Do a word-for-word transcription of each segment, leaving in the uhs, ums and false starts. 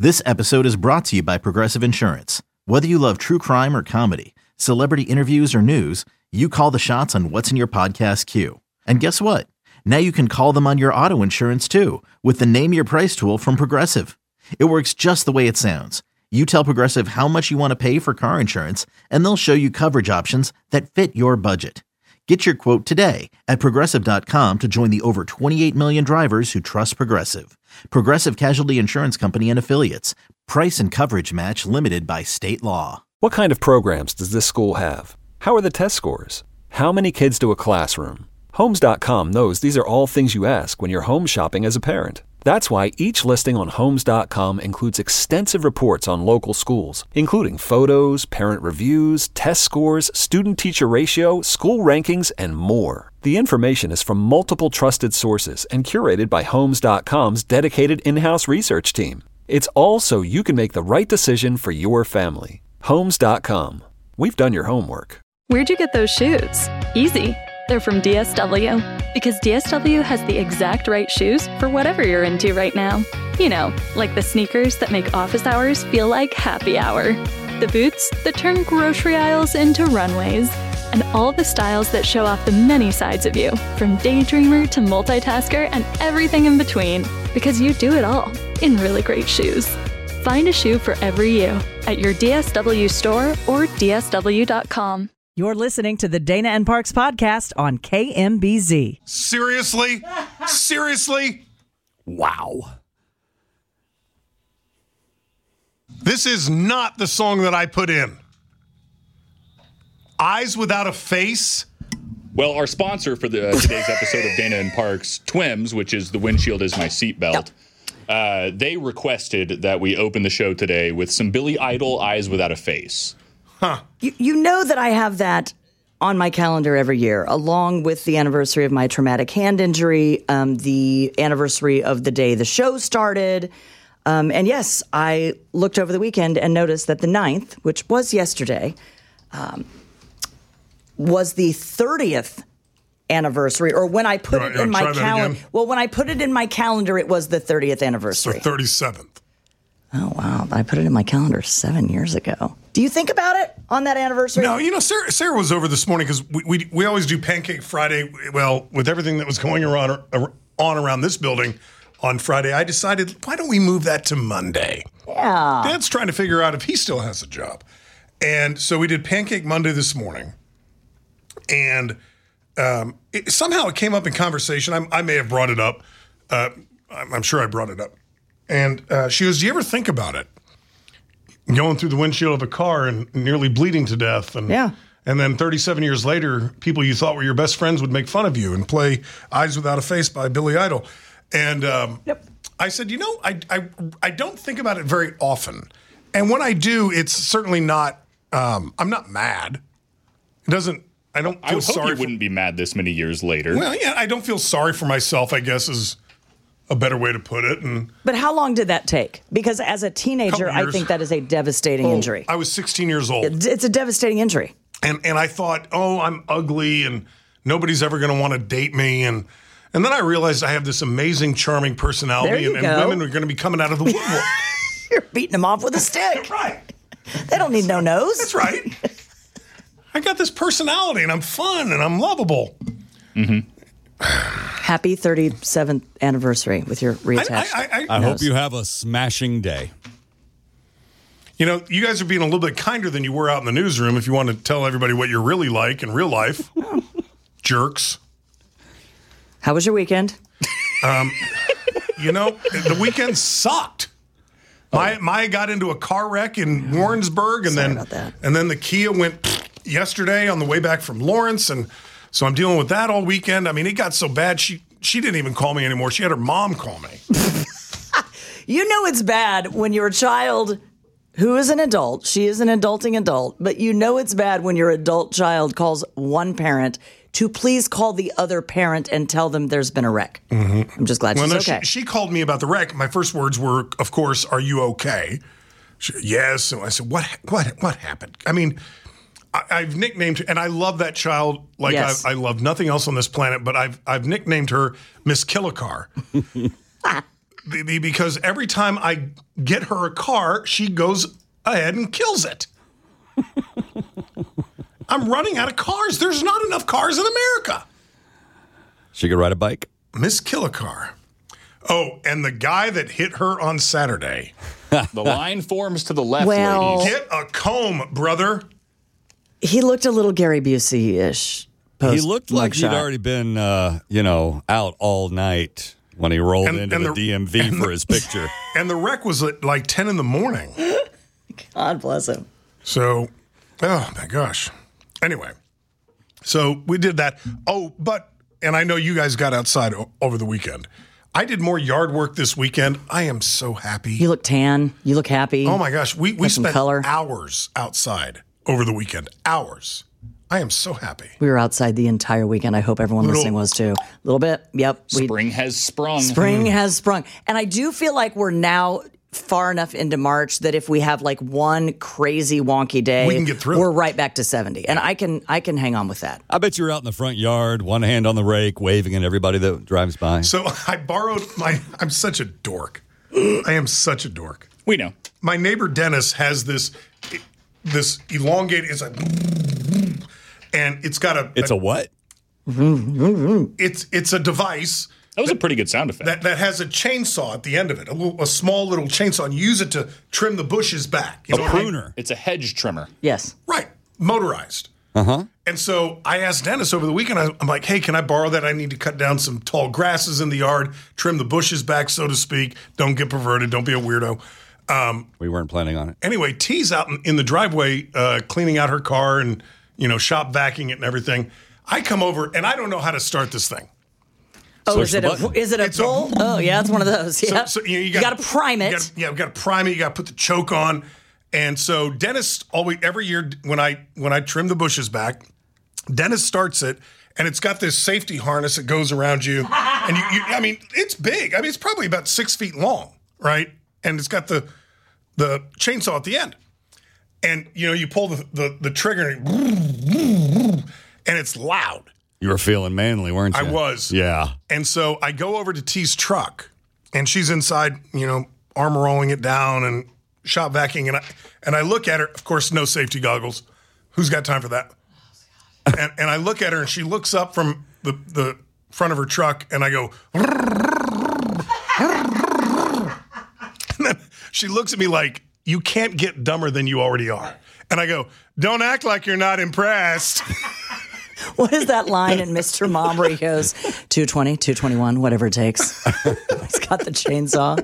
This episode is brought to you by Progressive Insurance. Whether you love true crime or comedy, celebrity interviews or news, you call the shots on what's in your podcast queue. And guess what? Now you can call them on your auto insurance too with the Name Your Price tool from Progressive. It works just the way it sounds. You tell Progressive how much you want to pay for car insurance, and they'll show you coverage options that fit your budget. Get your quote today at Progressive dot com to join the over twenty-eight million drivers who trust Progressive. Progressive Casualty Insurance Company and Affiliates. Price and coverage match limited by state law. What kind of programs does this school have? How are the test scores? How many kids to a classroom? Homes dot com knows these are all things you ask when you're home shopping as a parent. That's why each listing on Homes dot com includes extensive reports on local schools, including photos, parent reviews, test scores, student-teacher ratio, school rankings, and more. The information is from multiple trusted sources and curated by Homes dot com's dedicated in-house research team. It's all so you can make the right decision for your family. Homes dot com. We've done your homework. Where'd you get those shoes? Easy. They're from D S W. Because D S W has the exact right shoes for whatever you're into right now. You know, like the sneakers that make office hours feel like happy hour. The boots that turn grocery aisles into runways. And all the styles that show off the many sides of you, from daydreamer to multitasker and everything in between. Because you do it all in really great shoes. Find a shoe for every you at your D S W store or D S W dot com. You're listening to the Dana and Parks podcast on K M B Z. Seriously? Seriously? Wow. This is not the song that I put in. Eyes Without a Face. Well, our sponsor for the, uh, today's episode of Dana and Parks, Twims, which is the windshield is my seatbelt, uh, they requested that we open the show today with some Billy Idol, Eyes Without a Face. Huh. You, you know that I have that on my calendar every year, along with the anniversary of my traumatic hand injury, um, the anniversary of the day the show started. Um, and yes, I looked over the weekend and noticed that the ninth, which was yesterday, um, was the thirtieth anniversary, or when I put Right, it in my try that calendar. again. Well, when I put it in my calendar, it was the thirtieth It's the anniversary. thirty-seventh. Oh, wow. I put it in my calendar seven years ago. Do you think about it on that anniversary? No, you know, Sarah, Sarah was over this morning because we, we we always do Pancake Friday. Well, with everything that was going around, on around this building on Friday, I decided, why don't we move that to Monday? Yeah. Dad's trying to figure out if he still has a job. And so we did Pancake Monday this morning. And um, it, somehow it came up in conversation. I, I may have brought it up. Uh, I'm, I'm sure I brought it up. And uh, she goes, do you ever think about it? Going through the windshield of a car and nearly bleeding to death. And, yeah. And then thirty-seven years later, people you thought were your best friends would make fun of you and play Eyes Without a Face by Billy Idol. And um, Yep. I said, you know, I, I, I don't think about it very often. And when I do, it's certainly not, um, I'm not mad. It doesn't, I don't feel I would hope sorry. you for, wouldn't be mad this many years later. Well, yeah, I don't feel sorry for myself, I guess, is a better way to put it. And But how long did that take? Because as a teenager, Couple I years. think that is a devastating oh, injury. I was sixteen years old. It's it's a devastating injury. And and I thought, oh, I'm ugly and nobody's ever going to want to date me. And and then I realized I have this amazing, charming personality. There you and, and go. women are going to be coming out of the woodwork. You're beating them off with a stick. Right. They don't need no nose. That's right. I got this personality and I'm fun and I'm lovable. Mm-hmm. Happy thirty-seventh anniversary with your reattached I, I, I, I nose. hope you have a smashing day. You know, you guys are being a little bit kinder than you were out in the newsroom if you want to tell everybody what you're really like in real life. Jerks. How was your weekend? Um, you know, the weekend sucked. My my got into a car wreck in Warrensburg, and Sorry then about that. and then the Kia went yesterday on the way back from Lawrence, and so I'm dealing with that all weekend. I mean, it got so bad she she didn't even call me anymore. She had her mom call me. You know it's bad when you're a child who is an adult. She is an adulting adult, but you know it's bad when your adult child calls one parent to please call the other parent and tell them there's been a wreck. Mm-hmm. I'm just glad Well, she's no, okay. she, she called me about the wreck. My first words were, of course, "Are you okay?" She, yes. And I said, "What? What? What happened?" I mean, I, I've nicknamed, and I love that child like Yes. I, I love nothing else on this planet. But I've I've nicknamed her Miss Killicar. the, the, because every time I get her a car, she goes ahead and kills it. I'm running out of cars. There's not enough cars in America. She could ride a bike. Miss Kill-A-Car. Oh, and the guy that hit her on Saturday. The line forms to the left, Well- ladies. Get a comb, brother. He looked a little Gary Busey-ish. He looked like he'd mugshot. already been, uh, you know, out all night when he rolled And- into and the, the- D M V and for the- his picture. And the wreck was at like ten in the morning. God bless him. So, oh my gosh. Anyway, so we did that. Oh, but, and I know you guys got outside o- over the weekend. I did more yard work this weekend. I am so happy. You look tan. You look happy. Oh my gosh. We, we Got some spent color. hours outside over the weekend. Hours. I am so happy. We were outside the entire weekend. I hope everyone Little- listening was too. A little bit. Yep. We, Spring has sprung. spring has sprung. And I do feel like we're now far enough into March that if we have like one crazy wonky day, We can get through we're it. right back to seventy. And I can I can hang on with that. I bet you were out in the front yard, one hand on the rake, waving at everybody that drives by. So I borrowed my, I'm such a dork. I am such a dork. We know. My neighbor Dennis has this, this elongated, it's like, and it's got a, It's a what? it's, it's a device That was a pretty good sound effect. that, that has a chainsaw at the end of it, a, little, a small little chainsaw, and you use it to trim the bushes back. You A know what I mean? pruner. It's a hedge trimmer. Yes. Right, motorized. Uh-huh. And so I asked Dennis over the weekend, I- I'm like, hey, can I borrow that? I need to cut down some tall grasses in the yard, trim the bushes back, so to speak. Don't get perverted. Don't be a weirdo. Um, We weren't planning on it. anyway, T's out in, in the driveway uh, cleaning out her car and, you know, shop vacuuming it and everything. I come over, and I don't know how to start this thing. Oh, Push is it the a button. is it a It's a- pull? Oh, yeah, it's one of those. Yeah. So, so you, know, you, you gotta, got to prime you it. gotta- yeah, we got to prime it. You got to put the choke on. And so Dennis always every year when I when I trim the bushes back, Dennis starts it, and it's got this safety harness that goes around you. And you, you I mean, it's big. I mean, it's probably about six feet long, right? And it's got the the chainsaw at the end. And you know, you pull the the, the trigger, and, it, and it's loud. You were feeling manly, weren't you? I was. Yeah. And so I go over to T's truck, and she's inside, you know, arm rolling it down and shop vacuuming. And I, and I look at her, of course, no safety goggles. Who's got time for that? And, and I look at her, and she looks up from the, the front of her truck, and I go, and then she looks at me like, you can't get dumber than you already are. And I go, don't act like you're not impressed. What is that line in Mister Mom where he goes, two twenty, two twenty-one, whatever it takes? He's got the chainsaw.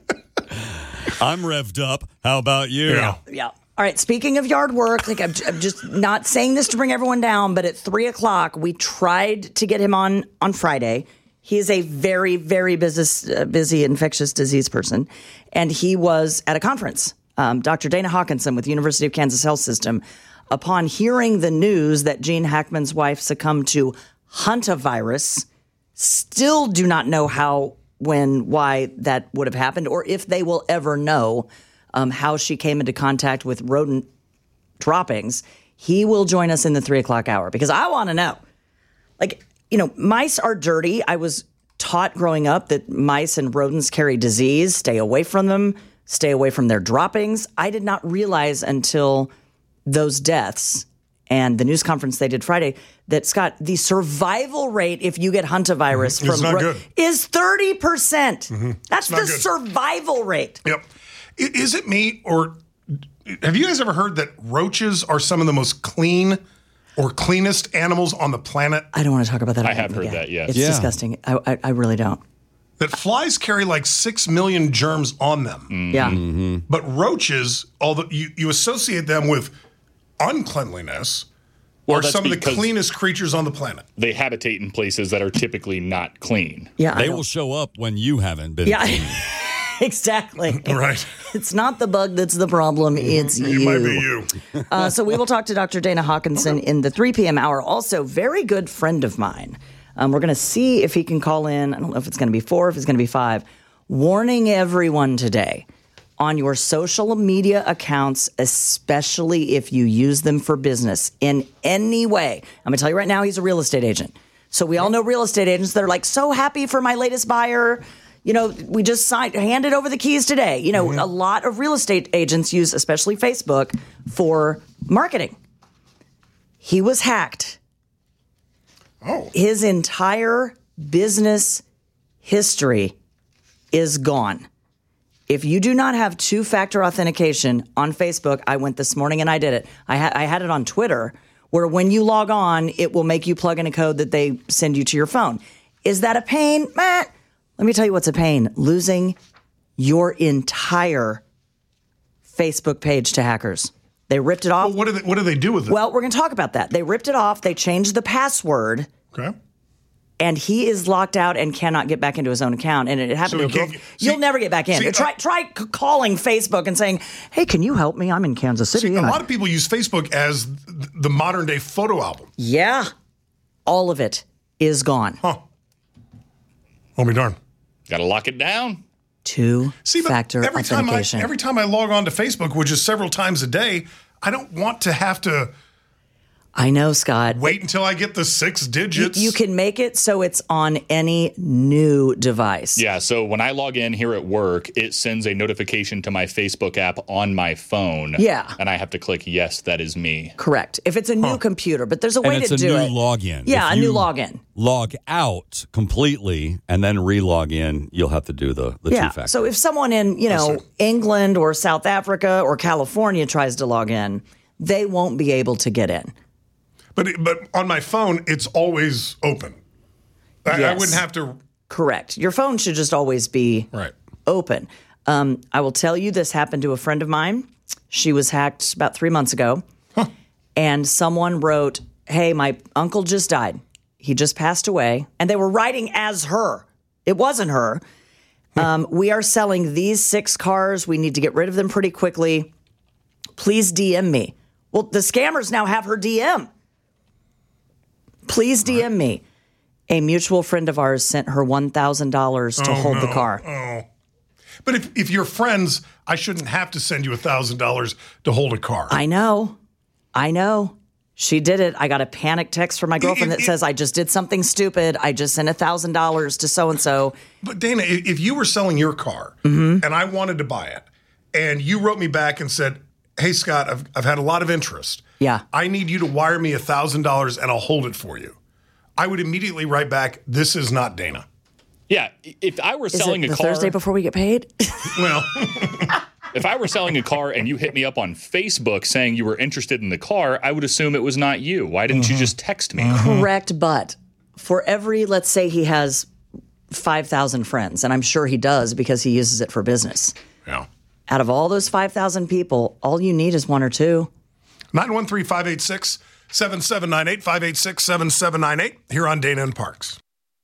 I'm revved up. How about you? Yeah. Yeah. All right. Speaking of yard work, like I'm, I'm just not saying this to bring everyone down, but at three o'clock, we tried to get him on on Friday. He is a very, very busy, uh, busy infectious disease person, and he was at a conference. Um, Doctor Dana Hawkinson with the University of Kansas Health System, upon hearing the news that Gene Hackman's wife succumbed to hantavirus, still do not know how, when, why that would have happened, or if they will ever know um, how she came into contact with rodent droppings. He will join us in the three o'clock hour because I want to know. Like, you know, mice are dirty. I was taught growing up that mice and rodents carry disease. Stay away from them. Stay away from their droppings. I did not realize until those deaths and the news conference they did Friday that, Scott, the survival rate if you get hantavirus It's from not ro- good. is thirty percent. That's not the good. survival rate. Yep. I- Is it me, or have you guys ever heard that roaches are some of the most clean or cleanest animals on the planet? I don't want to talk about that. I again. have heard Yeah. that, yes. It's Yeah. disgusting. I, I, I really don't. That flies carry like six million germs on them. Yeah. But roaches, although you, you associate them with uncleanliness, Well, are that's some of the because cleanest creatures on the planet. they habitate in places that are typically not clean. Yeah. I They don't- will show up when you haven't been. Yeah. clean. Exactly. Right. It's not the bug that's the problem. It's you. It might be you. Uh, so we will talk to Doctor Dana Hawkinson in the three p.m. hour. Also, very good friend of mine. Um, we're going to see if he can call in. I don't know if it's going to be four, if it's going to be five. Warning everyone today on your social media accounts, especially if you use them for business in any way. I'm going to tell you right now, he's a real estate agent. So we all know real estate agents that are like, so happy for my latest buyer. You know, we just signed, handed over the keys today. You know, mm-hmm. a lot of real estate agents use, especially Facebook, for marketing. He was hacked. Oh. His entire business history is gone. If you do not have two-factor authentication on Facebook, I went this morning and I did it. I, ha- I had it on Twitter, where when you log on, it will make you plug in a code that they send you to your phone. Is that a pain? Meh. Let me tell you what's a pain. Losing your entire Facebook page to hackers. They ripped it off. Well, what do they, what do they do with it? Well, we're going to talk about that. They ripped it off. They changed the password. Okay. And he is locked out and cannot get back into his own account. And it happened So to a he girl. can't get- You'll see- never get back in. see, try uh, try c- calling Facebook and saying, hey, can you help me? I'm in Kansas City. See, a and I- lot of people use Facebook as th- the modern day photo album. yeah. All of it is gone. Huh. Oh, me darn. Got to lock it down. See, but Two-factor every time I authentication. every time I log on to Facebook, which is several times a day, I don't want to have to I know, Scott. wait until I get the six You, digits. you can make it so it's on any new device. Yeah, so when I log in here at work, it sends a notification to my Facebook app on my phone. Yeah. And I have to click, yes, that is me. Correct. If it's a new computer, but there's a way and it's to a do new it. login. Yeah, If a new you login. Log out completely and then re-log in. You'll have to do the, the Yeah. two-factor. So if someone in, you know, England or South Africa or California tries to log in, they won't be able to get in. But it- but on my phone, it's always open. I, I Yes. wouldn't have to. Correct. Your phone should just always be Right. open. Um, I will tell you, this happened to a friend of mine. She was hacked about three months ago. And someone wrote, hey, my uncle just died. He just passed away. And they were writing as her. It wasn't her. Um, we are selling these six cars. We need to get rid of them pretty quickly. Please D M me. Well, the scammers now have her D M. Please D M me. A mutual friend of ours sent her one thousand dollars to Oh, hold the no. car. Oh. But if, if you're friends, I shouldn't have to send you one thousand dollars to hold a car. I know. I know. She did it. I got a panic text from my girlfriend it- that it- says, I just did something stupid. I just sent one thousand dollars to so-and-so. But Dana, i- if you were selling your car Mm-hmm. and I wanted to buy it, and you wrote me back and said, hey, Scott, I've, I've had a lot of interest. Yeah. I need you to wire me one thousand dollars and I'll hold it for you. I would immediately write back, this is not Dana. Yeah, if I were Is selling it a the car, Thursday before we get paid? Well, if I were selling a car and you hit me up on Facebook saying you were interested in the car, I would assume it was not you. Why didn't you just text me? Correct, but for every, let's say he has five thousand friends, and I'm sure he does because he uses it for business. yeah. Out of all those five thousand people, all you need is one or two. nine one three, five eight six, seven seven nine eight, five eight six, seven seven nine eight, here on Dana and Parks.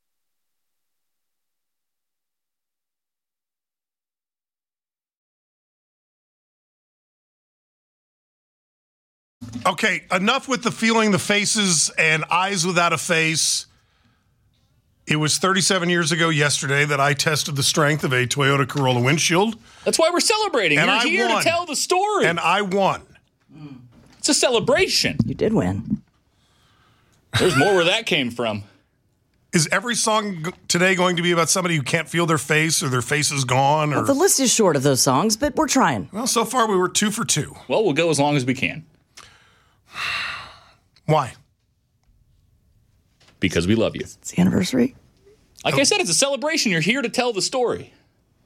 Okay, enough with the feeling the faces and eyes without a face. It was thirty-seven years ago yesterday that I tested the strength of a Toyota Corolla windshield, That's why we're celebrating. And You're I here won. to tell the story. and I won. It's a celebration. You did win. There's more where that came from. Is every song g- today going to be about somebody who can't feel their face or their face is gone? Or The list is short of those songs, but we're trying. well, so far we were two for two. Well, we'll go as long as we can Why? because we love you. It's the anniversary. Like I said, it's a celebration. You're here to tell the story.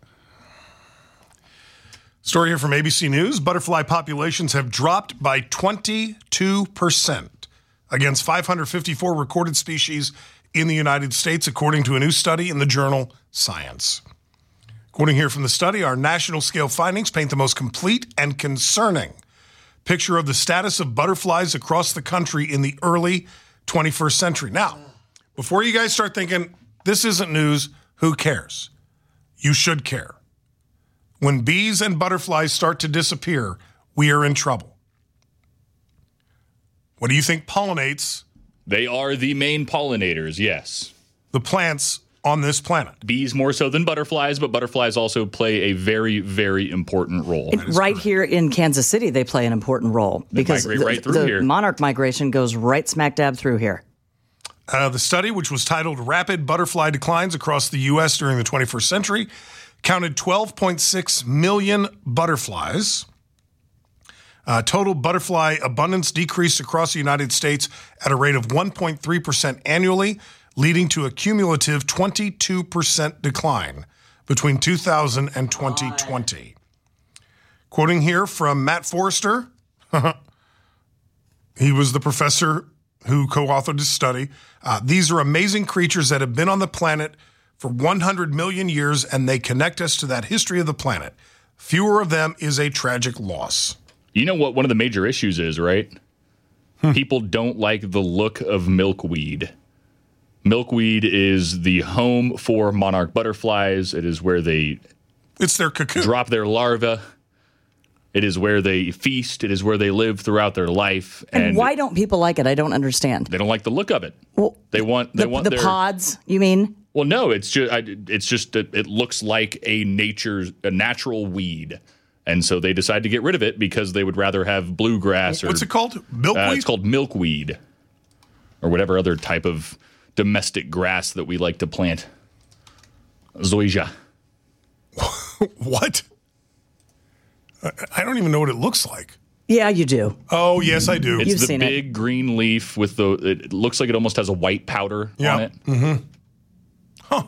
Story here from A B C News. Butterfly populations have dropped by twenty-two percent against five hundred fifty-four recorded species in the United States, according to a new study in the journal Science. Quoting here from the study, our national scale findings paint the most complete and concerning picture of the status of butterflies across the country in the early twenty-first century. Now, before you guys start thinking, this isn't news, who cares? You should care. When bees and butterflies start to disappear, we are in trouble. What do you think pollinates They are the main pollinators, yes. the plants on this planet? Bees more so than butterflies, but butterflies also play a very, very important role. Right here in Kansas City, they play an important role because migrate the, right through the here. monarch migration goes right smack dab through here. Uh, the study, which was titled Rapid Butterfly Declines Across the U S During the twenty-first Century, counted twelve point six million butterflies. Uh, total butterfly abundance decreased across the United States at a rate of one point three percent annually, leading to a cumulative twenty-two percent decline between two thousand and twenty twenty. Quoting here from Matt Forrester, he was the professor who co-authored this study. Uh, These are amazing creatures that have been on the planet for one hundred million years, and they connect us to that history of the planet. Fewer of them is a tragic loss. You know what one of the major issues is, right? Hmm. People don't like the look of milkweed. Milkweed is the home for monarch butterflies. It is where they It's their cocoon. drop their larvae. It is where they feast. It is where they live throughout their life. And, And why don't people like it? I don't understand. they don't like the look of it. Well, They want they the, want the their pods, you mean? Well, no, it's just I, it's just that it looks like a nature a natural weed, and so they decide to get rid of it because they would rather have bluegrass or What's it called? Milkweed? Uh, it's called milkweed, or whatever other type of domestic grass that we like to plant. Zoysia. What? I- I don't even know what it looks like. Yeah, you do. Oh, yes, I do. It's You've the seen it. big green leaf with the. It looks like it almost has a white powder Yeah. on it. Huh.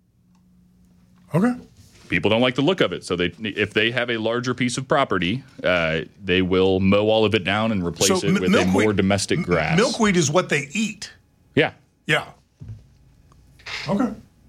Okay. People don't like the look of it, so they if they have a larger piece of property, uh, they will mow all of it down and replace So it m- with milkweed- a more domestic m- grass. Milkweed is what they eat. Yeah. Yeah. Okay.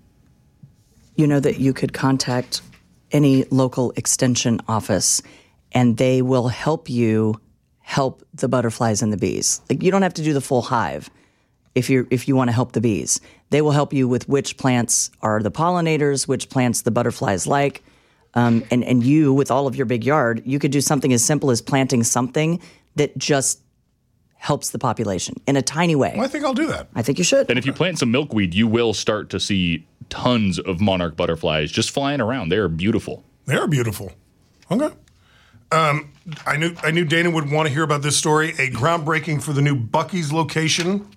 You know that you could contact any local extension office and they will help you help the butterflies and the bees. Like you don't have to do the full hive if you if you want to help the bees. They will help you with which plants are the pollinators, which plants the butterflies like. Um, and, and you, with all of your big yard, you could do something as simple as planting something that just helps the population in a tiny way. Well, I think I'll do that. I think you should. And if you plant some milkweed, you will start to see tons of monarch butterflies just flying around. They are beautiful. They're beautiful. Okay. Um, I knew I knew Dana would want to hear about this story. A groundbreaking for the new Buc-ee's location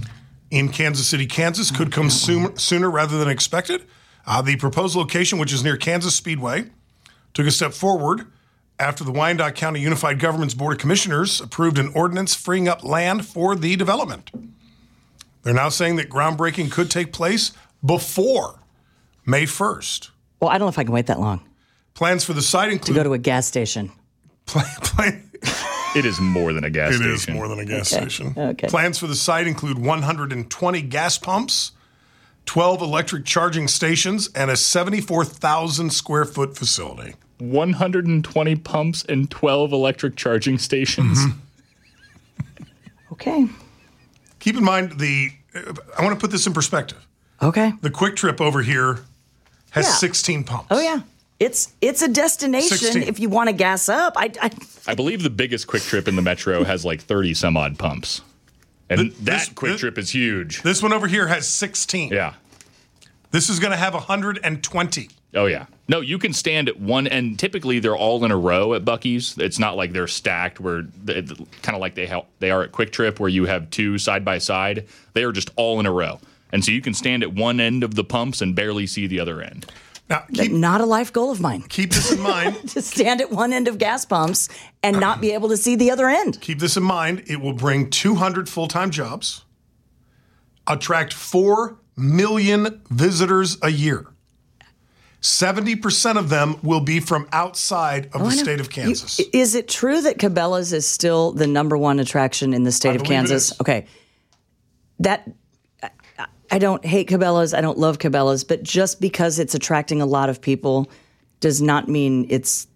in Kansas City, Kansas, could come soon, sooner rather than expected. Uh, the proposed location, which is near Kansas Speedway, took a step forward after the Wyandotte County Unified Government's Board of Commissioners approved an ordinance freeing up land for the development. They're now saying that groundbreaking could take place before May first. Well, I don't know if I can wait that long Plans for the site to include go to a gas station. plan, plan, It is more than a gas It station. is more than a gas Okay. station. Okay. Plans for the site include one hundred twenty gas pumps, twelve electric charging stations, and a seventy-four thousand square foot facility. one hundred twenty pumps and twelve electric charging stations. Mm-hmm. Okay. Keep in mind the. I want to put this in perspective. Okay. The Quick Trip over here has Yeah. sixteen pumps. Oh yeah. It's it's a destination sixteen. if you want to gas up. I, I I believe the biggest Quick Trip in the metro has like thirty some odd pumps. And Th- that this- Quick this- Trip is huge. This one over here has sixteen. Yeah. This is going to have one hundred twenty. Oh, yeah. No, you can stand at one, and typically they're all in a row at Buc-ee's. It's not like they're stacked where, kind of like they help, they are at Quick Trip where you have two side by side. They are just all in a row. And so you can stand at one end of the pumps and barely see the other end. Now, But keep, not a life goal of mine keep this in mind. to stand at one end of gas pumps and not be able to see the other end. Keep this in mind. It will bring two hundred full-time jobs, attract four million visitors a year. seventy percent of them will be from outside of Oh, the I know. state of Kansas. You- is it true that Cabela's is still the number one attraction in the state I of believe it Kansas? is. Okay. That I, I don't hate Cabela's. I don't love Cabela's, but just because it's attracting a lot of people does not mean it's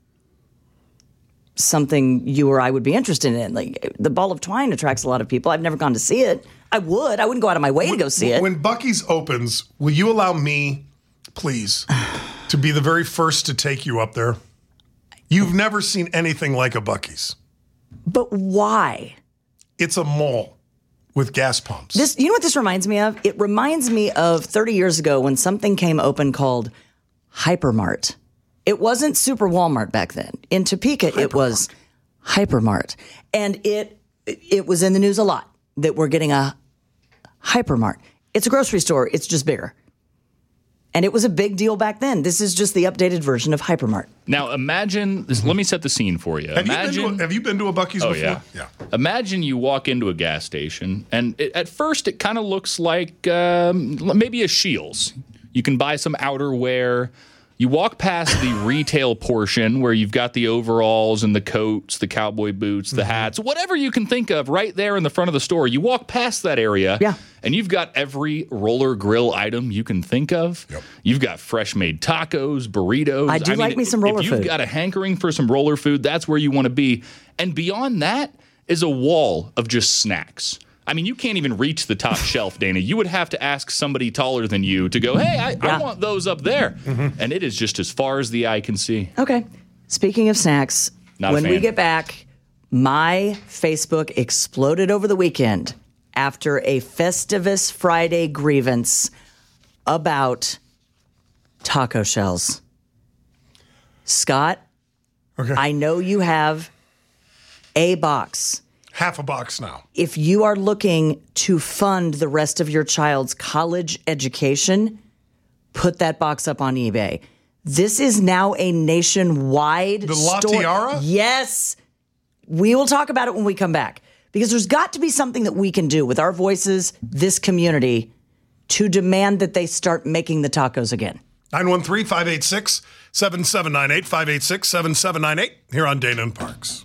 something you or I would be interested in. Like the Ball of Twine attracts a lot of people. I've never gone to see it. I would. I wouldn't go out of my way to go see it. When Buc-ee's opens, will you allow me, please, to be the very first to take you up there? You've never seen anything like a Buc-ee's. But why? It's a mall with gas pumps. This, you know what this reminds me of? It reminds me of thirty years ago when something came open called Hypermart. It wasn't Super Walmart back then. In Topeka, it was Hypermart. And it it was in the news a lot that we're getting a Hypermart. It's a grocery store. It's just bigger. And it was a big deal back then. This is just the updated version of Hypermart. Now, imagine this. Let me set the scene for you. Have, imagine, you, been to a, have you been to a Buc-ee's oh, before? Yeah. yeah. Imagine you walk into a gas station, and it, at first it kind of looks like um, maybe a Scheels. You can buy some outerwear. You walk past the retail portion where you've got the overalls and the coats, the cowboy boots, the mm-hmm. hats, whatever you can think of right there in the front of the store. You walk past that area, yeah. and you've got every roller grill item you can think of. Yep. You've got fresh made tacos, burritos. I do I mean, like me some roller if food. If you've got a hankering for some roller food, that's where you want to be. And beyond that is a wall of just snacks. I mean, you can't even reach the top shelf, Dana. You would have to ask somebody taller than you to go, hey, I, yeah. I want those up there. Mm-hmm. And it is just as far as the eye can see. Okay. Speaking of snacks, Not when we get back, my Facebook exploded over the weekend after a Festivus Friday grievance about taco shells. Scott, okay. I know you have a box. Half a box now. If you are looking to fund the rest of your child's college education, put that box up on eBay. This is now a nationwide The La store. Tiara? Yes. We will talk about it when we come back. Because there's got to be something that we can do with our voices, this community, to demand that they start making the tacos again. nine one three, five eight six, seven seven nine eight, five eight six, seven seven nine eight, here on Dana and Parks.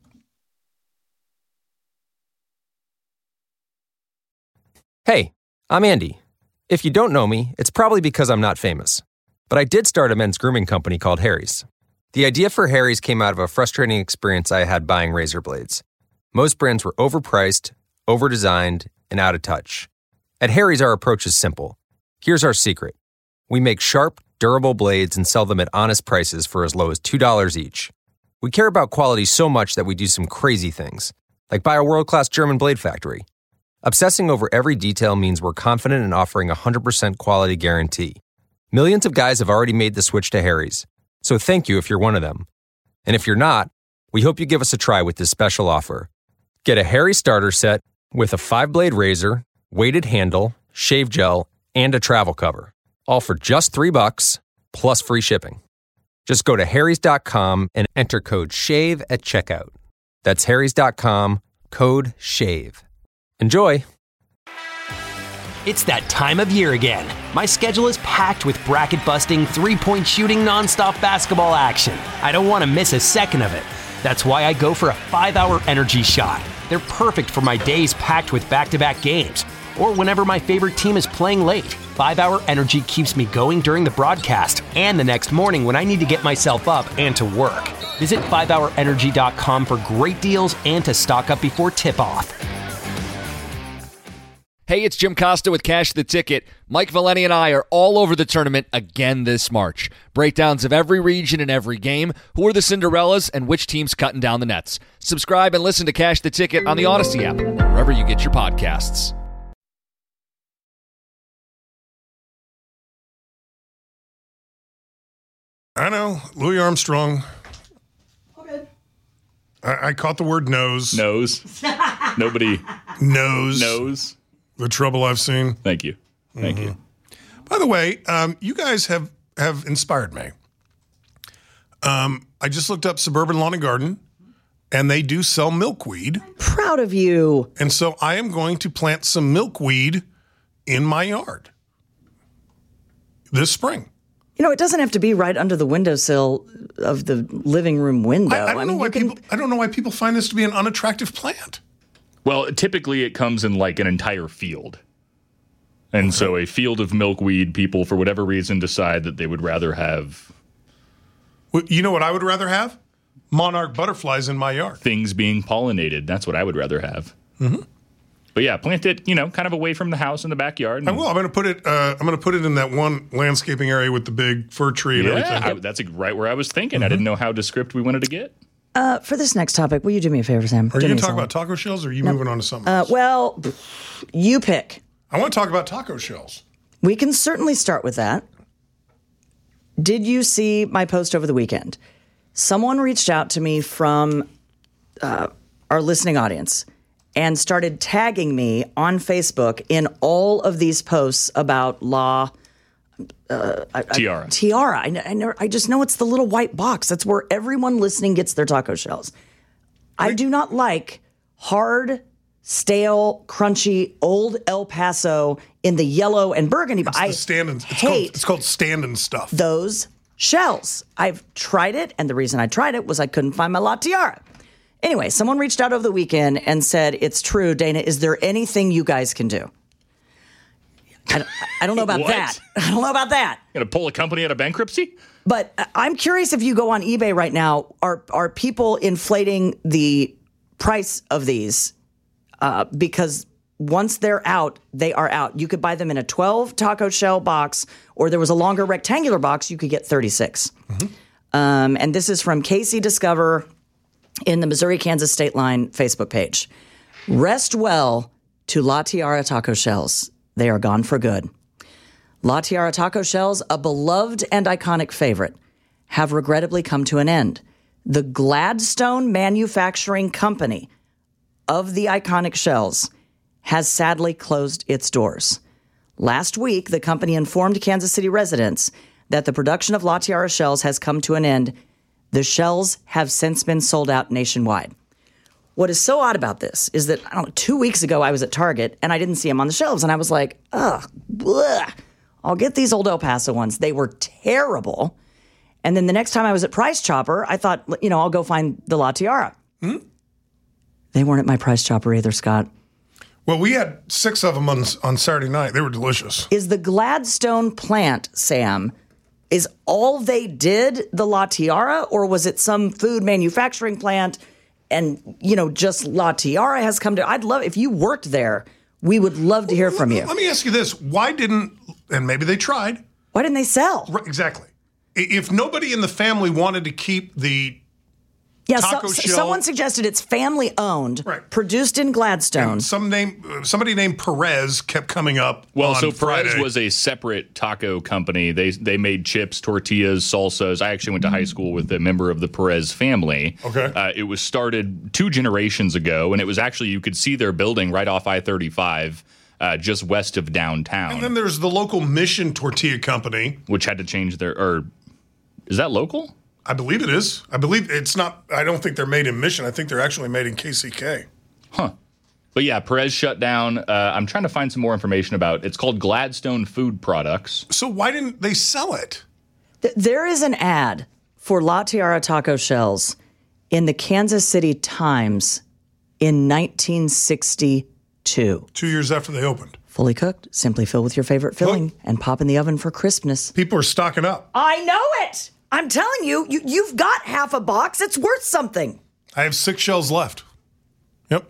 Hey, I'm Andy. If you don't know me, it's probably because I'm not famous. But I did start a men's grooming company called Harry's. The idea for Harry's came out of a frustrating experience I had buying razor blades. Most brands were overpriced, overdesigned, and out of touch. At Harry's, our approach is simple. Here's our secret. We make sharp, durable blades and sell them at honest prices for as low as two dollars each. We care about quality so much that we do some crazy things, like buy a world-class German blade factory. Obsessing over every detail means we're confident in offering a one hundred percent quality guarantee. Millions of guys have already made the switch to Harry's, so thank you if you're one of them. And if you're not, we hope you give us a try with this special offer. Get a Harry's starter set with a five-blade razor, weighted handle, shave gel, and a travel cover, all for just three bucks plus free shipping. Just go to harrys dot com and enter code SHAVE at checkout. That's harrys dot com, code SHAVE. Enjoy! It's that time of year again. My schedule is packed with bracket-busting, three-point shooting, nonstop basketball action. I don't want to miss a second of it. That's why I go for a five-hour energy shot. They're perfect for my days packed with back-to-back games, or whenever my favorite team is playing late. five-hour energy keeps me going during the broadcast and the next morning when I need to get myself up and to work. Visit five hour energy dot com for great deals and to stock up before tip-off. Hey, it's Jim Costa with Cash the Ticket. Mike Valeni and I are all over the tournament again this March. Breakdowns of every region and every game, who are the Cinderellas, and which team's cutting down the nets. Subscribe and listen to Cash the Ticket on the Odyssey app, wherever you get your podcasts. I know, Louis Armstrong. Okay. I, I caught the word nose. Nose. Nobody knows. Knows. The trouble I've seen. Thank you. Thank mm-hmm. you. By the way, um, you guys have, have inspired me. Um, I just looked up Suburban Lawn and Garden, and they do sell milkweed. Proud of you. And so I am going to plant some milkweed in my yard this spring. You know, it doesn't have to be right under the windowsill of the living room window. I, I don't I know mean, why can... people. I don't know why people find this to be an unattractive plant. Well, typically it comes in like an entire field. And okay. so a field of milkweed, people, for whatever reason, decide that they would rather have... Well, you know what I would rather have? Monarch butterflies in my yard. Things being pollinated. That's what I would rather have. Mm-hmm. But yeah, plant it, you know, kind of away from the house in the backyard. And... I will. I'm going to put it. Uh, I'm going to put it in that one landscaping area with the big fir tree and yeah, everything. I, that's right where I was thinking. Mm-hmm. I didn't know how descript we wanted to get. Uh, for this next topic, will you do me a favor, Sam? Are do you going to talk about taco shells, or are you no. moving on to something uh, else? Well, you pick. I want to talk about taco shells. We can certainly start with that. Did you see my post over the weekend? Someone reached out to me from uh, our listening audience and started tagging me on Facebook in all of these posts about La uh, Tiara. I, Tiara. I, I, never, I just know it's the little white box. That's where everyone listening gets their taco shells. I do not like hard, stale, crunchy, old El Paso in the yellow and burgundy. It's I the stand-in, it's hate called, it's called stand-in stuff. Those shells. I've tried it, and the reason I tried it was I couldn't find my La Tiara. Anyway, someone reached out over the weekend and said, it's true, Dana, is there anything you guys can do? I don't, I don't know about What? that. I don't know about that. Gonna pull a company out of bankruptcy? But I'm curious if you go on eBay right now, are are people inflating the price of these? Uh, because once they're out, they are out. You could buy them in a twelve taco shell box, or there was a longer rectangular box, you could get thirty-six. Mm-hmm. Um, and this is from Casey Discover in the Missouri-Kansas State Line Facebook page. Rest well to La Tiara taco shells. They are gone for good. La Tiara taco shells, a beloved and iconic favorite, have regrettably come to an end. The Gladstone Manufacturing Company of the iconic shells has sadly closed its doors. Last week, the company informed Kansas City residents that the production of La Tiara shells has come to an end. The shells have since been sold out nationwide. What is so odd about this is that, I don't know, two weeks ago I was at Target and I didn't see them on the shelves, and I was like, ugh, bleh. I'll get these old El Paso ones. They were terrible. And then the next time I was at Price Chopper, I thought, you know, I'll go find the La Tiara. Hmm? They weren't at my Price Chopper either, Scott. Well, we had six of them on, on Saturday night. They were delicious. Is the Gladstone plant, Sam, is all they did the La Tiara, or was it some food manufacturing plant and, you know, just La Tiara has come to... I'd love... If you worked there, we would love to hear from you. Let me ask you this. Why didn't... And maybe they tried. Why didn't they sell? Right, exactly. If nobody in the family wanted to keep the yeah, taco so, shell... someone suggested it's family-owned, right. produced in Gladstone. And some name, somebody named Perez kept coming up Well, on so Friday. Perez was a separate taco company. They they made chips, tortillas, salsas. I actually went to high school with a member of the Perez family. Okay. Uh, it was started two generations ago, and it was actually, you could see their building right off I thirty-five, uh, just west of downtown. And then there's the local Mission Tortilla Company. Which had to change their, or is that local? I believe it is. I believe it's not, I don't think they're made in Mission. I think they're actually made in K C K. Huh. But yeah, Perez shut down. Uh, I'm trying to find some more information about it. It's called Gladstone Food Products. So why didn't they sell it? Th- there is an ad for La Tiara taco shells in the Kansas City Times in nineteen sixty-two. Two years after they opened. Fully cooked, simply fill with your favorite filling and pop in the oven for crispness. People are stocking up. I know it. I'm telling you, you, you've got half a box. It's worth something. I have six shells left. Yep.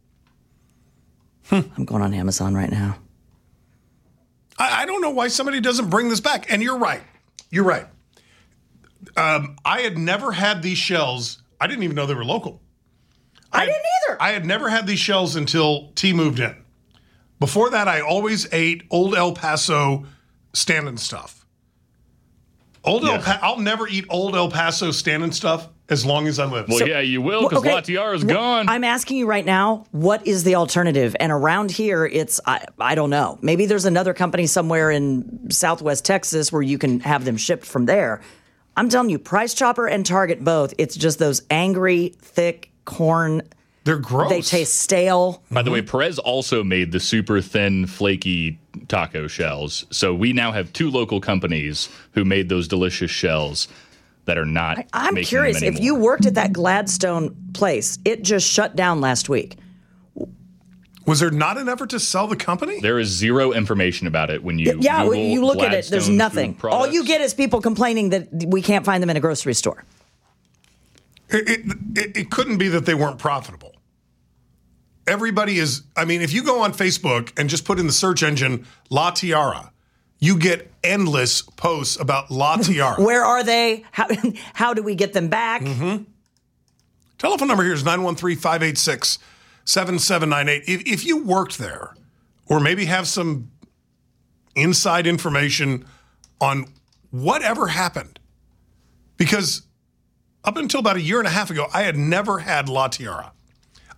Hmm. I'm going on Amazon right now. I, I don't know why somebody doesn't bring this back. And you're right. You're right. Um, I had never had these shells. I didn't even know they were local. I, I didn't either. I had never had these shells until T moved in. Before that, I always ate old El Paso stand-in stuff. Old yes. El pa- I'll never eat old El Paso stand-in stuff as long as I live. Well, so, yeah, you will, because okay, La Tiara's gone. I'm asking you right now, what is the alternative? And around here, it's, I, I don't know. Maybe there's another company somewhere in Southwest Texas where you can have them shipped from there. I'm telling you, Price Chopper and Target both, it's just those angry, thick corn. They're gross. They taste stale. By the way, Perez also made the super thin, flaky taco shells. So we now have two local companies who made those delicious shells that are not I, I'm making curious, them anymore. If you worked at that Gladstone place, it just shut down last week. Was there not an effort to sell the company? There is zero information about it when you Yeah, Google you look Gladstone at it, there's nothing. All you get is people complaining that we can't find them in a grocery store. It, it, it, it couldn't be that they weren't profitable. Everybody is, I mean, if you go on Facebook and just put in the search engine La Tiara, you get endless posts about La Tiara. Where are they? How, how do we get them back? Mm-hmm. Telephone number here is nine one three, five eight six, seven seven nine eight. If, if you worked there, or maybe have some inside information on whatever happened, because up until about a year and a half ago, I had never had La Tiara.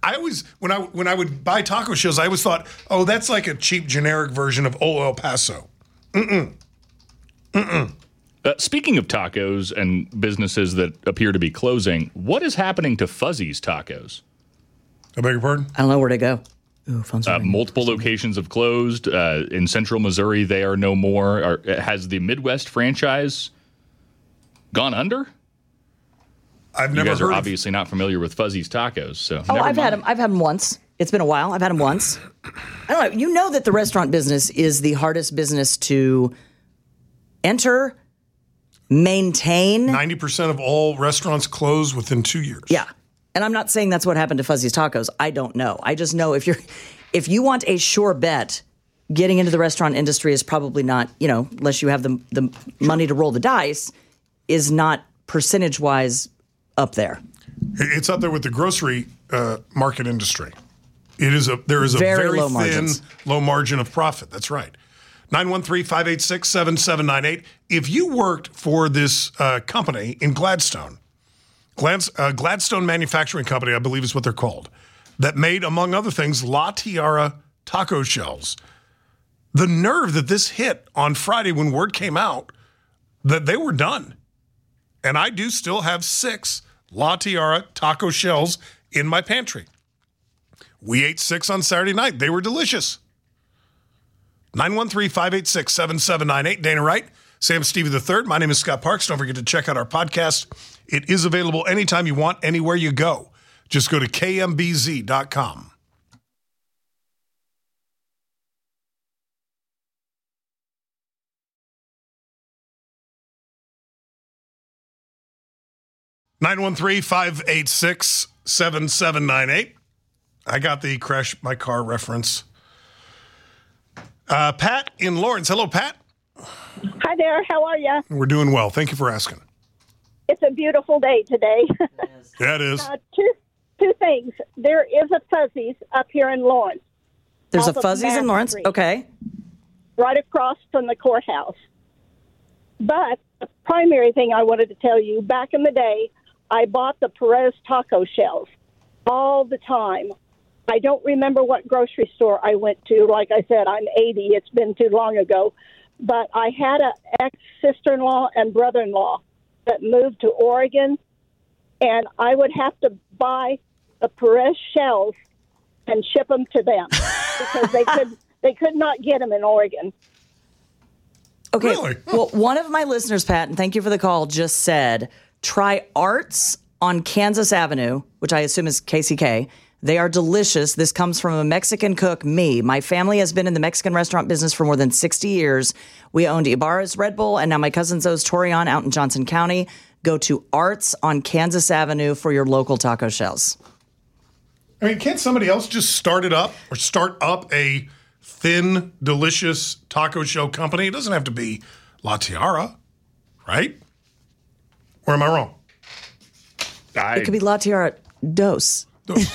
I always when I when I would buy taco shells, I always thought, oh, that's like a cheap generic version of Old El Paso. Mm-mm. Mm-mm. Uh, speaking of tacos and businesses that appear to be closing, what is happening to Fuzzy's Tacos? I beg your pardon? I don't know where to go. Ooh, phone's Uh, ringing. multiple locations have closed. Uh, in central Missouri, they are no more. Are, has the Midwest franchise gone under? I've You never guys heard are of- obviously not familiar with Fuzzy's Tacos, so Oh, never I've had mind. them. I've had them once. It's been a while. I've had them once. I don't know. You know that the restaurant business is the hardest business to enter, maintain. ninety percent of all restaurants close within two years. Yeah. And I'm not saying that's what happened to Fuzzy's Tacos. I don't know. I just know if you're if you want a sure bet, getting into the restaurant industry is probably not, you know, unless you have the the money to roll the dice, is not percentage-wise up there. It's up there with the grocery uh, market industry. It is a there is a Very very, low thin margins. low margin of profit. That's right. nine one three, five eight six, seven seven nine eight. If you worked for this uh, company in Gladstone, Glad, uh, Gladstone Manufacturing Company, I believe is what they're called, that made, among other things, La Tiara taco shells. The nerve that this hit on Friday when word came out that they were done. And I do still have six La Tiara taco shells in my pantry. We ate six on Saturday night. They were delicious. nine one three, five eight six, seven seven nine eight. Dana Wright, Sam Stevie the third. My name is Scott Parks. Don't forget to check out our podcast. It is available anytime you want, anywhere you go. Just go to K M B Z dot com. nine one three, five eight six, seven seven nine eight. I got the crash my car reference. Uh, Pat in Lawrence. Hello, Pat. Hi there. How are you? We're doing well. Thank you for asking. It's a beautiful day today. Yeah, it is. uh, two two things. There is a Fuzzy's up here in Lawrence. There's a off of Fuzzy's in Mass Lawrence. Street, Okay. right across from the courthouse. But the primary thing I wanted to tell you, back in the day, I bought the Perez taco shells all the time. I don't remember what grocery store I went to. Like I said, I'm eighty. It's been too long ago. But I had an ex-sister-in-law and brother-in-law that moved to Oregon, and I would have to buy the Perez shells and ship them to them because they could they could not get them in Oregon. Okay. Really? Well, one of my listeners, Pat, and thank you for the call, just said try Arts on Kansas Avenue, which I assume is K C K. They are delicious. This comes from a Mexican cook, me. My family has been in the Mexican restaurant business for more than sixty years. We owned Ibarra's Red Bull, and now my cousin Zoe's Torian out in Johnson County. Go to Arts on Kansas Avenue for your local taco shells. I mean, can't somebody else just start it up or start up a thin, delicious taco shell company? It doesn't have to be La Tiara, right? Or am I wrong? I, It could be La Tiara Dos.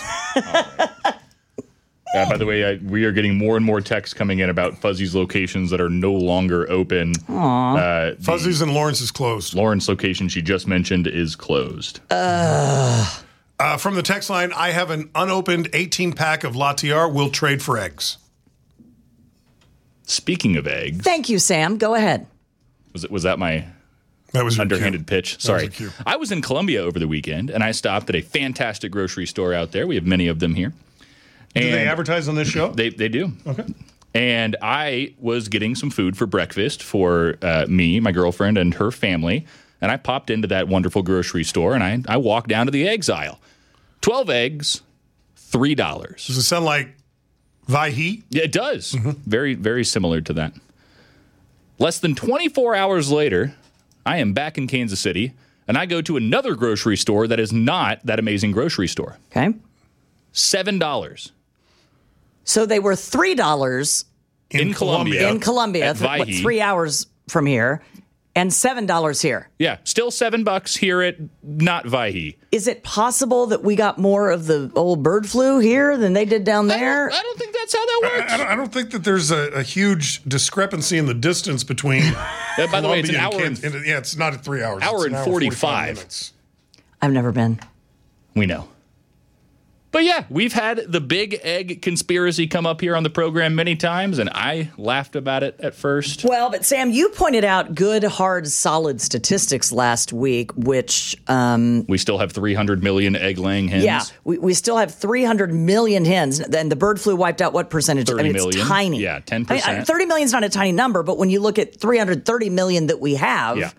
Uh, by the way, I, we are getting more and more texts coming in about Fuzzy's locations that are no longer open. Uh, the Fuzzy's in Lawrence is closed. Lawrence location she just mentioned is closed. Uh, from the text line, I have an unopened eighteen pack of La Tiara. We'll trade for eggs. Speaking of eggs, Thank you, Sam. Go ahead. was it was that my That was your underhanded cue. pitch? Sorry, was a cue. I was in Columbia over the weekend, and I stopped at a fantastic grocery store out there. We have many of them here. Do they And advertise on this show? They they do. Okay. And I was getting some food for breakfast for uh, me, my girlfriend, and her family. And I popped into that wonderful grocery store, and I, I walked down to the eggs aisle. twelve eggs, three dollars. Does it sound like Vaihi? Yeah, it does. Very, very similar to that. Less than twenty-four hours later, I am back in Kansas City, and I go to another grocery store that is not that amazing grocery store. Okay. seven dollars. So they were three dollars In, Columbia. in Columbia, at th- what, Vaihi. three hours from here, and seven dollars here. Yeah, still seven bucks here at not Vaihi. Is it possible that we got more of the old bird flu here than they did down there? I don't, I don't think that's how that works. I, I, don't, I don't think that there's a, a huge discrepancy in the distance between. Uh, by the way, it's an Columbia hour and and, Kan- yeah, it's not at three hours. Hour It's an and hour forty-five. minutes. I've never been. we know. But yeah, we've had the big egg conspiracy come up here on the program many times, and I laughed about it at first. Well, but Sam, you pointed out good, hard, solid statistics last week, which... Um, we still have three hundred million egg-laying hens. Yeah, we, we still have three hundred million hens, and the bird flu wiped out what percentage? thirty I mean, million. It's tiny. Yeah, ten I percent. mean, thirty million is not a tiny number, but when you look at three hundred thirty million that we have... Yeah.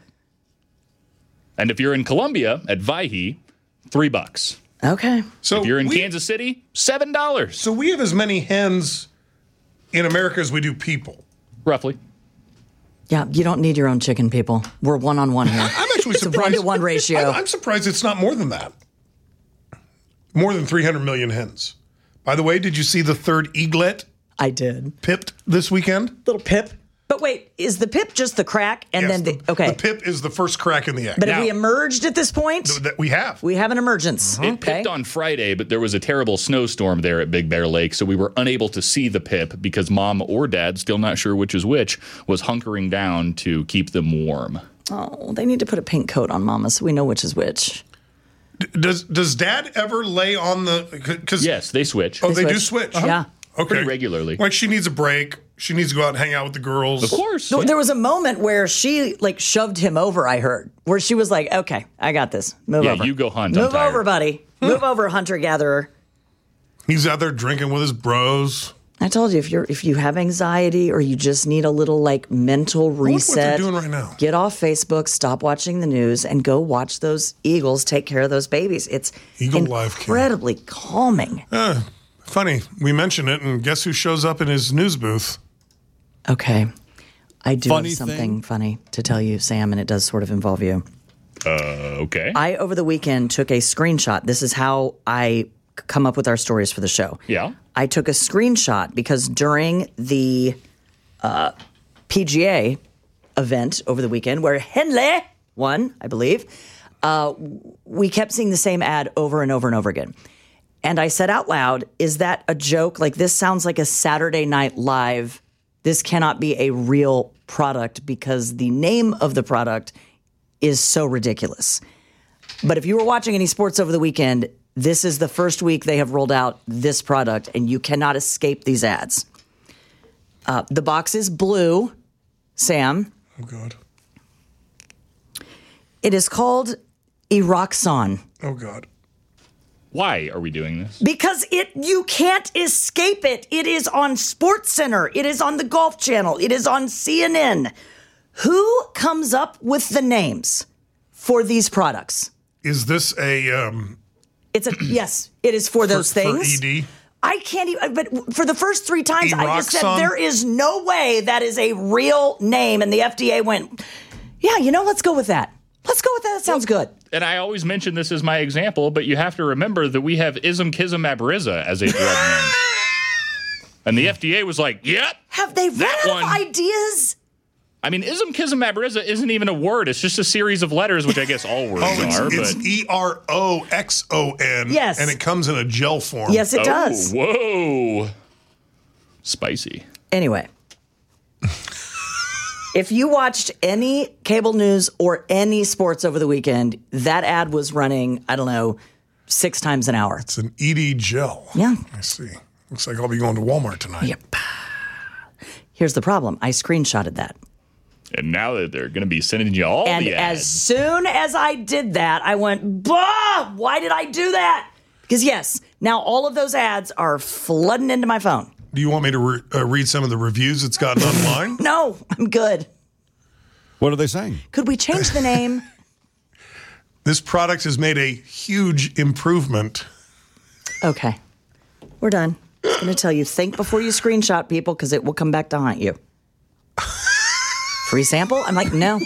And if you're in Colombia at Vaihe, three bucks. Okay. So if you're in we, Kansas City, seven dollars. So we have as many hens in America as we do people. Roughly. Yeah, you don't need your own chicken, people. We're one-on-one here. I'm actually it's surprised. a one-to-one ratio. I'm, I'm surprised it's not more than that. More than three hundred million hens. By the way, did you see the third eaglet? I did. Pipped this weekend? Little pip. But wait, is the pip just the crack? And Yes, then the, the, okay. the pip is the first crack in the egg. But now, have we emerged at this point? th- that we have. We have an emergence. It Okay. pipped on Friday, but there was a terrible snowstorm there at Big Bear Lake, so we were unable to see the pip because mom or dad, still not sure which is which, was hunkering down to keep them warm. Oh, they need to put a pink coat on Mama so we know which is which. D- Does does dad ever lay on the? Cause, Yes, they switch. Oh, They they, do switch. switch. Yeah. Okay. Pretty regularly. Like she needs a break. She needs to go out and hang out with the girls. Of course. No, there was a moment where she like shoved him over, I heard, where she was like, okay, I got this. Move Yeah, over. you go hunt. I'm Move tired. over, buddy. Move over, hunter-gatherer. He's out there drinking with his bros. I told you, if you're if you have anxiety or you just need a little like mental wonder what they're reset, doing right now. get off Facebook, stop watching the news, and go watch those eagles take care of those babies. It's Eagle Live Cam. incredibly calming. Uh, funny, we mention it, and guess who shows up in his news booth? Okay. I do Funny have something thing. funny to tell you, Sam, and it does sort of involve you. Uh, okay. I, over the weekend, took a screenshot. This is how I c- come up with our stories for the show. Yeah. I took a screenshot because during the uh, P G A event over the weekend, where Henley won, I believe, uh, we kept seeing the same ad over and over and over again. And I said out loud, is that a joke? Like, this sounds like a Saturday Night Live. This cannot be a real product because the name of the product is so ridiculous. But if you were watching any sports over the weekend, this is the first week they have rolled out this product, and you cannot escape these ads. Uh, the box is blue, Sam. Oh, God. It is called Eroxon. Oh, God. Why are we doing this? Because it you can't escape it. It is on SportsCenter. It is on the Golf Channel. It is on C N N. Who comes up with the names for these products? Is this a um, It's a yes. It is for those for, things. for E D? I can't even. But for the first three times, I just said Eroxon? there is no way that is a real name, and the F D A went, yeah, you know, let's go with that. Let's go with that. That sounds good. And I always mention this as my example, but you have to remember that we have Ismkizumab as a drug name. And the F D A was like, yep. Have they run That out one- of ideas? I mean, Ismkizumab isn't even a word. It's just a series of letters, which I guess all words Oh, it's, are. it's but E R O X O N. Yes. And it comes in a gel form. Yes, it oh, does. Whoa. Spicy. Anyway, if you watched any cable news or any sports over the weekend, that ad was running, I don't know, six times an hour. It's an E D gel. Yeah. I see. Looks like I'll be going to Walmart tonight. Yep. Here's the problem. I screenshotted that. And now that they're going to be sending you all And the as ads. soon as I did that, I went, bah, why did I do that? Because yes, now all of those ads are flooding into my phone. Do you want me to re- uh, read some of the reviews it's gotten online? No, I'm good. What are they saying? Could we change the name? This product has made a huge improvement. Okay, we're done. I'm going to tell you, think before you screenshot people because it will come back to haunt you. Free sample? I'm like, no.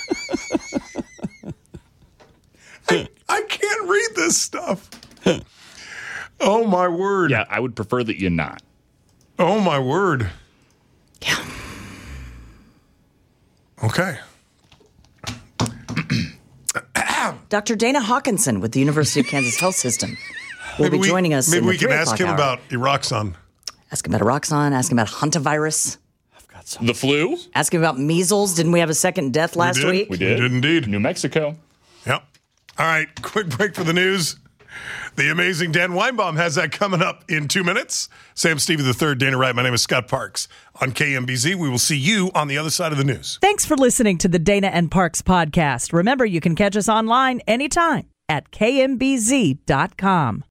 I, I can't read this stuff. Oh, my word. Yeah, I would prefer that you not. Oh, my word. Yeah. Okay. Doctor Dana Hawkinson with the University of Kansas Health System will Maybe be we- joining us Maybe in the we can three ask o'clock him hour. about Eroxon. Ask him about Eroxon, ask him about hantavirus, The flu? ask him about measles. Didn't we have a second death last did. week? We did. We did indeed. New Mexico. Yep. All right, quick break for the news. The amazing Dan Weinbaum has that coming up in two minutes. Sam Stevie the third, Dana Wright. My name is Scott Parks on K M B Z. We will see you on the other side of the news. Thanks for listening to the Dana and Parks podcast. Remember, you can catch us online anytime at K M B Z dot com.